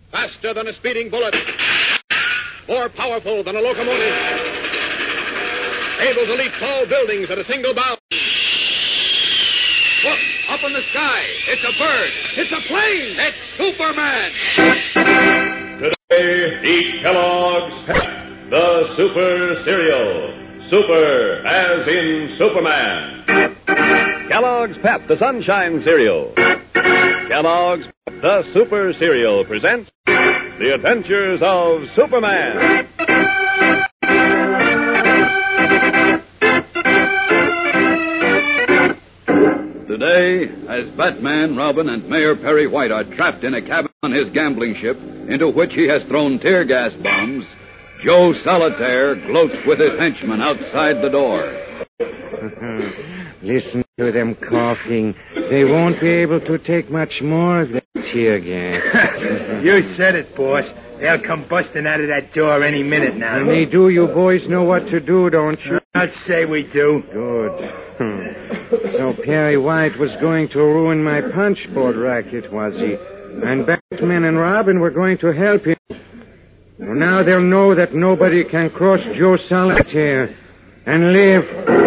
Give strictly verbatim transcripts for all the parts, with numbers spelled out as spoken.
Faster than a speeding bullet. More powerful than a locomotive. Able to leap tall buildings at a single bound. Look, up in the sky. It's a bird. It's a plane. It's Superman. Today, eat Kellogg's Pep, the Super Cereal. Super, as in Superman. Kellogg's Pep, the Sunshine Cereal. Kellogg's Pep, the Super Cereal presents The Adventures of Superman. Today, as Batman, Robin, and Mayor Perry White are trapped in a cabin on his gambling ship, into which he has thrown tear gas bombs, Joe Solitaire gloats with his henchmen outside the door. Listen to them coughing. They won't be able to take much more of that tear gas. You said it, boss. They'll come busting out of that door any minute now. When they do, you boys know what to do, don't you? I'd say we do. Good. So Perry White was going to ruin my punchboard racket, was he? And Batman and Robin were going to help him. Well, now they'll know that nobody can cross Joe Solitaire and live.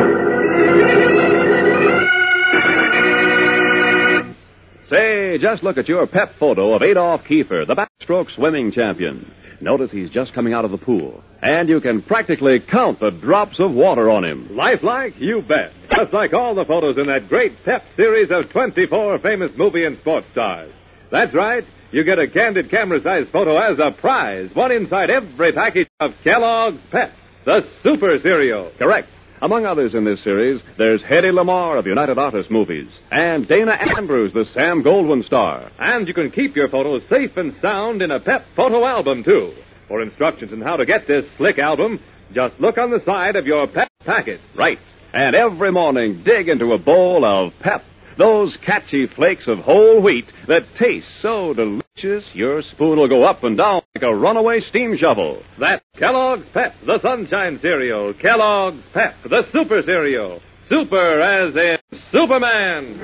Say, just look at your pep photo of Adolf Kiefer, the backstroke swimming champion. Notice he's just coming out of the pool. And you can practically count the drops of water on him. Lifelike? You bet. Just like all the photos in that great Pep series of twenty-four famous movie and sports stars. That's right. You get a candid camera-sized photo as a prize. One inside every package of Kellogg's Pep, the Super Cereal. Correct. Among others in this series, there's Hedy Lamarr of United Artists Movies and Dana Andrews, the Sam Goldwyn star. And you can keep your photos safe and sound in a Pep photo album, too. For instructions on how to get this slick album, just look on the side of your Pep packet. Right. And every morning, dig into a bowl of Pep. Those catchy flakes of whole wheat that taste so delicious, your spoon will go up and down like a runaway steam shovel. That's Kellogg's Pep, the Sunshine Cereal. Kellogg's Pep, the Super Cereal. Super as in Superman.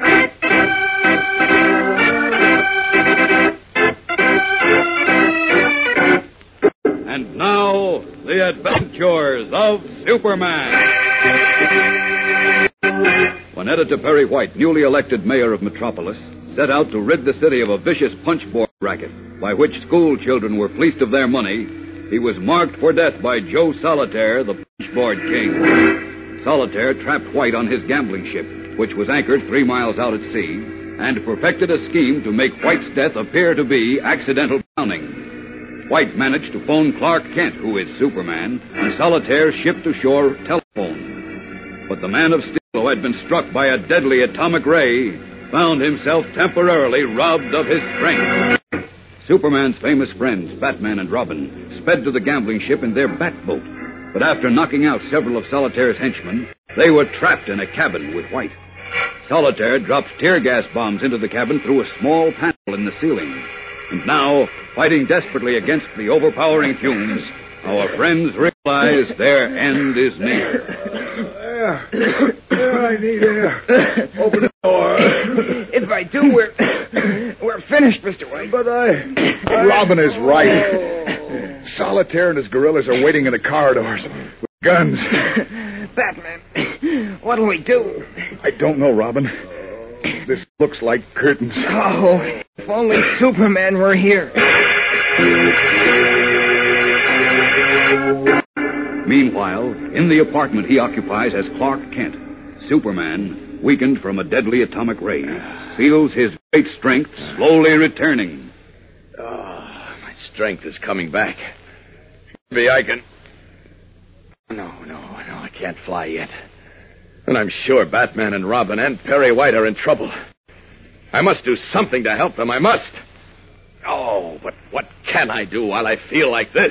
And now, the adventures of Superman. When Editor Perry White, newly elected mayor of Metropolis, set out to rid the city of a vicious punchboard racket by which school children were fleeced of their money, he was marked for death by Joe Solitaire, the punchboard king. Solitaire trapped White on his gambling ship, which was anchored three miles out at sea, and perfected a scheme to make White's death appear to be accidental drowning. White managed to phone Clark Kent, who is Superman, on Solitaire's ship-to-shore telephone. But the man of steel, who had been struck by a deadly atomic ray, found himself temporarily robbed of his strength. Superman's famous friends, Batman and Robin, sped to the gambling ship in their Batboat. But after knocking out several of Solitaire's henchmen, they were trapped in a cabin with White. Solitaire dropped tear gas bombs into the cabin through a small panel in the ceiling. And now, fighting desperately against the overpowering fumes, our friends realize their end is near. Air. Air, I need air. Open the door. If I do, we're we're finished, Mister White. But I... I... Robin is right. Oh. Solitaire and his guerrillas are waiting in the corridors with guns. Batman, what'll we do? I don't know, Robin. This looks like curtains. Oh, if only Superman were here. Meanwhile, in the apartment he occupies as Clark Kent, Superman, weakened from a deadly atomic ray, feels his great strength slowly returning. Oh, my strength is coming back. Maybe I can... No, no, no, I can't fly yet. And I'm sure Batman and Robin and Perry White are in trouble. I must do something to help them, I must. Oh, but what can I do while I feel like this?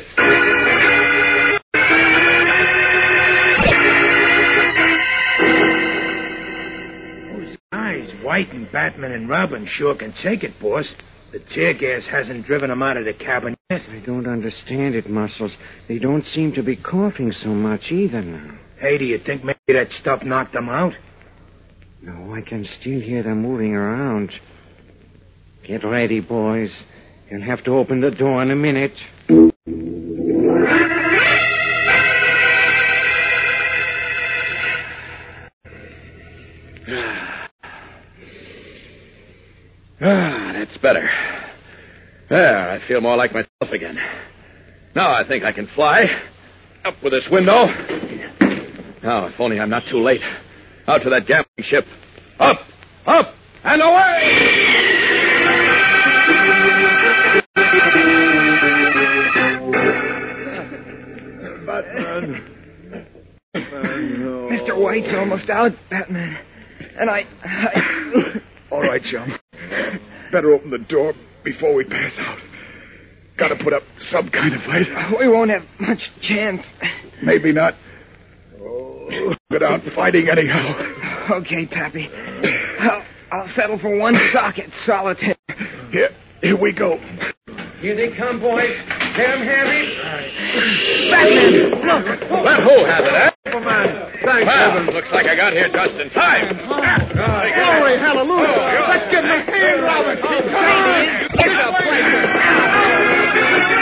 Eyes, White and Batman and Robin sure can take it, boss. The tear gas hasn't driven them out of the cabin yet. I don't understand it, Muscles. They don't seem to be coughing so much either now. Hey, do you think maybe that stuff knocked them out? No, I can still hear them moving around. Get ready, boys. You'll have to open the door in a minute. Ah, that's better. There, I feel more like myself again. Now I think I can fly. Up with this window. Now, if only I'm not too late. Out to that gambling ship. Up, up, and away! Batman. Batman, no. Mister White's almost out, Batman. And I... I... All right, chum. Better open the door before we pass out. Gotta put up some kind of fight. We won't have much chance. Maybe not. Oh, get out fighting anyhow. Okay, Pappy. I'll, I'll settle for one socket, solitaire. Here, here we go. Here they come, boys. Get 'em heavy. Batman, look. Well, who has it, eh? Superman. Thank Well, heaven. looks like I got here just in time. Glory, hallelujah. Oh, Let's give him a hand, Robert. Come on. Get the place.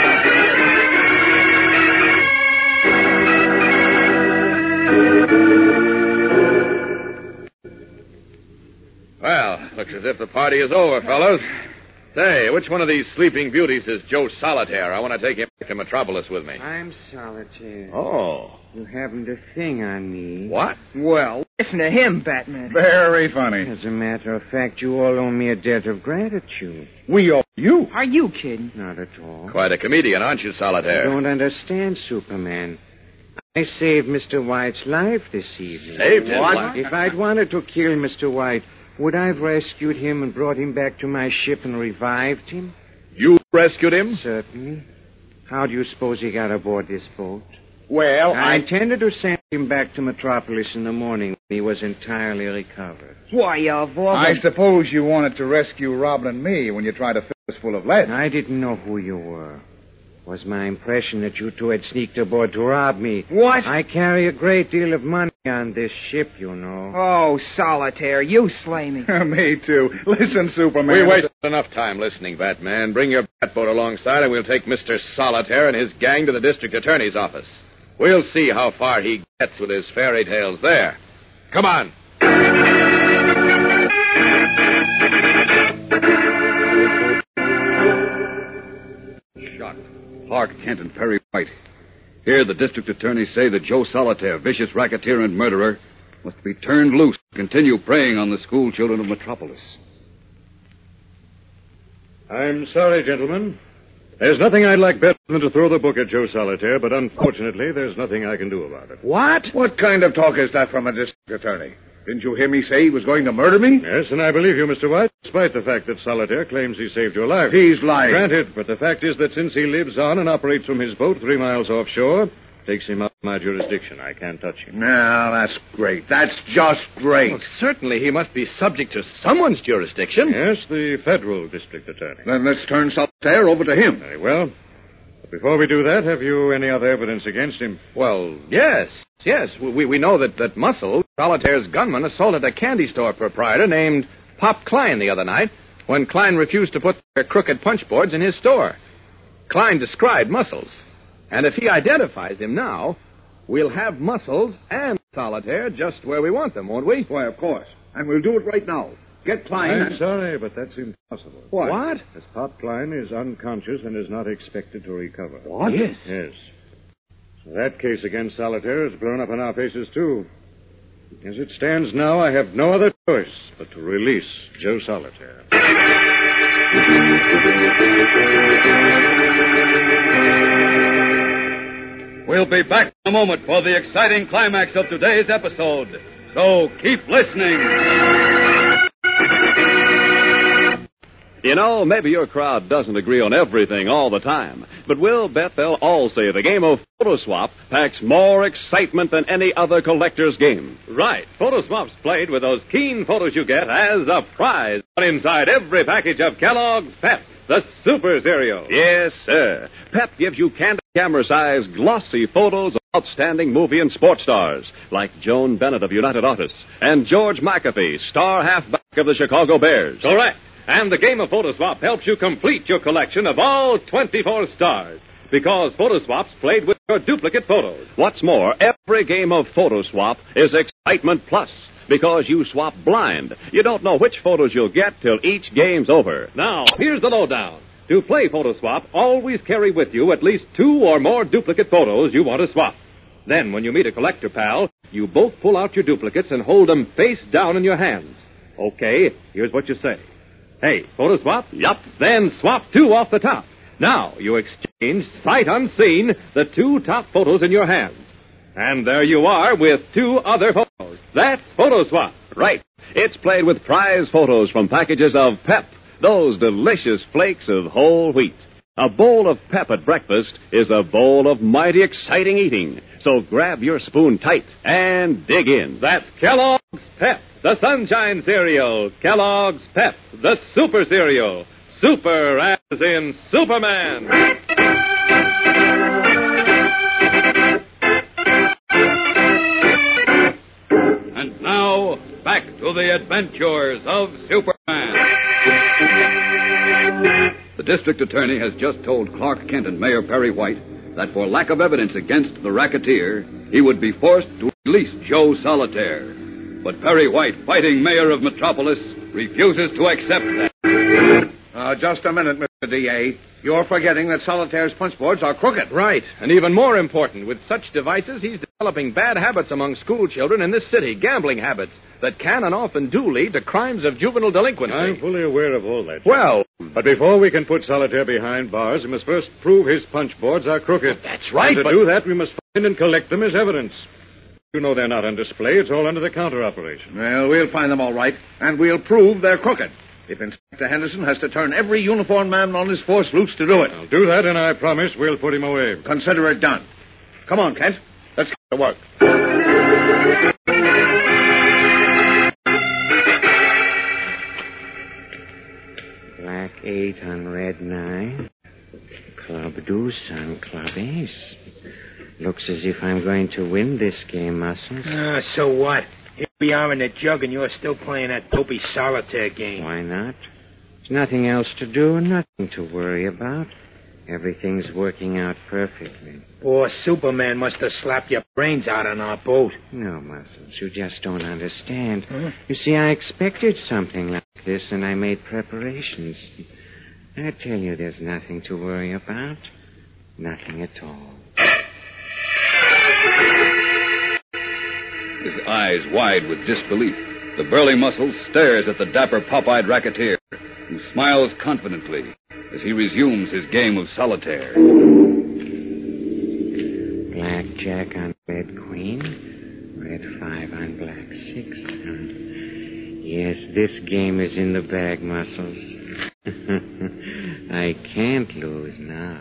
Well, looks as if the party is over, fellows. Say, which one of these sleeping beauties is Joe Solitaire? I want to take him back to Metropolis with me. I'm Solitaire. Oh. You haven't a thing on me. What? Well, listen to him, Batman. Very funny. As a matter of fact, you all owe me a debt of gratitude. We owe you. Are you kidding? Not at all. Quite a comedian, aren't you, I Solitaire? don't understand, Superman. I saved Mister White's life this evening. Saved his What? life? If I'd wanted to kill Mister White, would I have rescued him and brought him back to my ship and revived him? You rescued him? Certainly. How do you suppose he got aboard this boat? Well, I intended to send him back to Metropolis in the morning when he was entirely recovered. Why, of all I the... suppose you wanted to rescue Robin and me when you tried to fill us full of lead. I didn't know who you were. It was my impression that you two had sneaked aboard to rob me. What? I carry a great deal of money on this ship, you know. Oh, Solitaire, you slay me. Me too. Listen, Superman. We wasted enough time listening, Batman. Bring your batboat alongside and we'll take Mister Solitaire and his gang to the district attorney's office. We'll see how far he gets with his fairy tales there. Come on. Shot. Clark Kent and Perry White. Here, the district attorneys say that Joe Solitaire, vicious racketeer and murderer, must be turned loose to continue preying on the school children of Metropolis. I'm sorry, gentlemen. There's nothing I'd like better than to throw the book at Joe Solitaire, but unfortunately, there's nothing I can do about it. What? What kind of talk is that from a district attorney? Didn't you hear me say he was going to murder me? Yes, and I believe you, Mister White, despite the fact that Solitaire claims he saved your life. He's lying. Granted, but the fact is that since he lives on and operates from his boat three miles offshore, takes him out of my jurisdiction. I can't touch him. Now, that's great. That's just great. Well, certainly he must be subject to someone's jurisdiction. Yes, the federal district attorney. Then let's turn Solitaire over to him. Very well. But before we do that, have you any other evidence against him? Well, yes, yes. We, we know that, that Muscle, Solitaire's gunman, assaulted a candy store proprietor named Pop Klein the other night when Klein refused to put their crooked punch boards in his store. Klein described Muscles. And if he identifies him now, we'll have Muscles and Solitaire just where we want them, won't we? Why, of course. And we'll do it right now. Get Klein. I'm and... sorry, but that's impossible. What? What? As Pop Klein is unconscious and is not expected to recover. What? Yes. Yes. So that case against Solitaire is blown up in our faces, too. As it stands now, I have no other choice but to release Joe Solitaire. We'll be back in a moment for the exciting climax of today's episode. So keep listening. You know, maybe your crowd doesn't agree on everything all the time, but we'll bet they'll all say the game of Photo Swap packs more excitement than any other collector's game. Right. Photo Swap's played with those keen photos you get as a prize inside every package of Kellogg's Pep, the Super Cereal. Yes, sir. Pep gives you candid camera-sized, glossy photos of outstanding movie and sports stars like Joan Bennett of United Artists and George McAfee, star halfback of the Chicago Bears. Correct. And the game of Photo Swap helps you complete your collection of all twenty-four stars. Because Photo Swap's played with your duplicate photos. What's more, every game of Photo Swap is Excitement Plus. Because you swap blind. You don't know which photos you'll get till each game's over. Now, here's the lowdown. To play Photo Swap, always carry with you at least two or more duplicate photos you want to swap. Then, when you meet a collector pal, you both pull out your duplicates and hold them face down in your hands. Okay, here's what you say. Hey, Photo Swap? Yup. Then swap two off the top. Now, you exchange, sight unseen, the two top photos in your hands. And there you are with two other photos. That's Photo Swap. Right. It's played with prize photos from packages of Pep, those delicious flakes of whole wheat. A bowl of Pep at breakfast is a bowl of mighty exciting eating. So grab your spoon tight and dig in. That's Kellogg's Pep, the Sunshine Cereal. Kellogg's Pep, the Super Cereal. Super as in Superman. And now, back to the adventures of Superman. The district attorney has just told Clark Kent and Mayor Perry White that for lack of evidence against the racketeer, he would be forced to release Joe Solitaire. But Perry White, fighting mayor of Metropolis, refuses to accept that. Uh, just a minute, Mister D A. You're forgetting that Solitaire's punch boards are crooked. Right. And even more important, with such devices, he's developing bad habits among school children in this city, gambling habits that can and often do lead to crimes of juvenile delinquency. I'm fully aware of all that. Well... But before we can put Solitaire behind bars, we must first prove his punch boards are crooked. That's right, and to but... do that, we must find and collect them as evidence. You know they're not on display. It's all under the counter operation. Well, we'll find them all right, and we'll prove they're crooked. If Inspector Henderson has to turn every uniformed man on his force loose to do it. I'll do that, and I promise we'll put him away. Consider it done. Come on, Kent. Let's get to work. Black eight on red nine. Club deuce on club ace. Looks as if I'm going to win this game, Muscles. Ah, so what? Here we are in the jug, and you're still playing that dopey solitaire game. Why not? There's nothing else to do, nothing to worry about. Everything's working out perfectly. Poor Superman must have slapped your brains out on our boat. No, Muscles, you just don't understand. Huh? You see, I expected something like this, and I made preparations. I tell you, there's nothing to worry about. Nothing at all. His eyes wide with disbelief, the burly Muscles stares at the dapper pop-eyed racketeer, who smiles confidently as he resumes his game of solitaire. Black jack on red queen, red five on black six. Yes, this game is in the bag, Muscles. I can't lose now.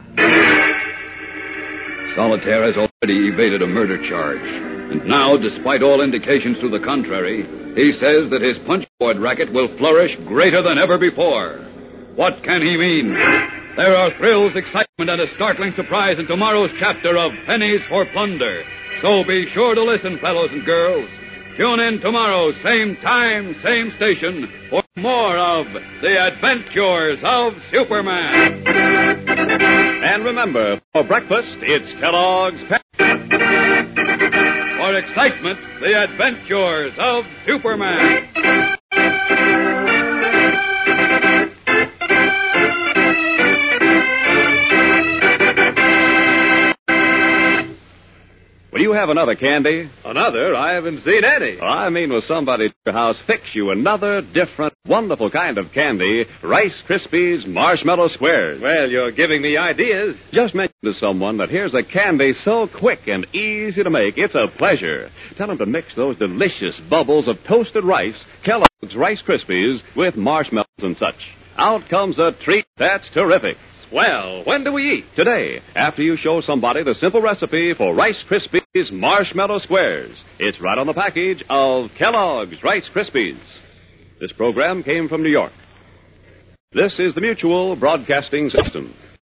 Solitaire has already evaded a murder charge. And now, despite all indications to the contrary, he says that his punchboard racket will flourish greater than ever before. What can he mean? There are thrills, excitement, and a startling surprise in tomorrow's chapter of Pennies for Plunder. So be sure to listen, fellows and girls. Tune in tomorrow, same time, same station, for more of The Adventures of Superman. And remember, for breakfast, it's Kellogg's Pep. For excitement, The Adventures of Superman. Will you have another candy? Another? I haven't seen any. I mean, will somebody at your house fix you another different, wonderful kind of candy, Rice Krispies Marshmallow Squares? Well, you're giving me ideas. Just mention to someone that here's a candy so quick and easy to make, it's a pleasure. Tell them to mix those delicious bubbles of toasted rice, Kellogg's Rice Krispies, with marshmallows and such. Out comes a treat that's terrific. Well, when do we eat? Today, after you show somebody the simple recipe for Rice Krispies Marshmallow Squares. It's right on the package of Kellogg's Rice Krispies. This program came from New York. This is the Mutual Broadcasting System.